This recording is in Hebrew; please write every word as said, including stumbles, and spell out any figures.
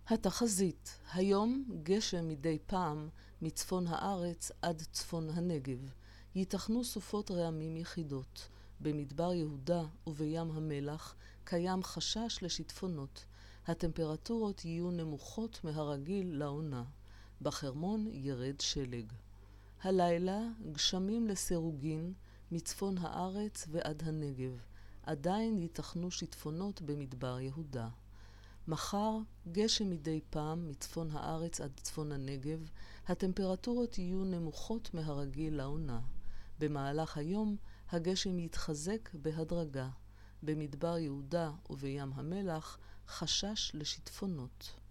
התחזית, היום גשם מדי פעם מצפון הארץ עד צפון הנגב. ייתכנו סופות רעמים יחידות. במדבר יהודה ובים המלח קיים חשש לשיטפונות. הטמפרטורות יהיו נמוכות מהרגיל לעונה. בחרמון ירד שלג. הלילה גשמים לסירוגין מצפון הארץ ועד הנגב. עדיין ייתכנו שיטפונות במדבר יהודה. מחר גשם מדי פעם מצפון הארץ עד צפון הנגב. הטמפרטורות יהיו נמוכות מהרגיל לעונה. במהלך היום הגשם יתחזק בהדרגה. במדבר יהודה ובים המלח חשש לשיטפונות.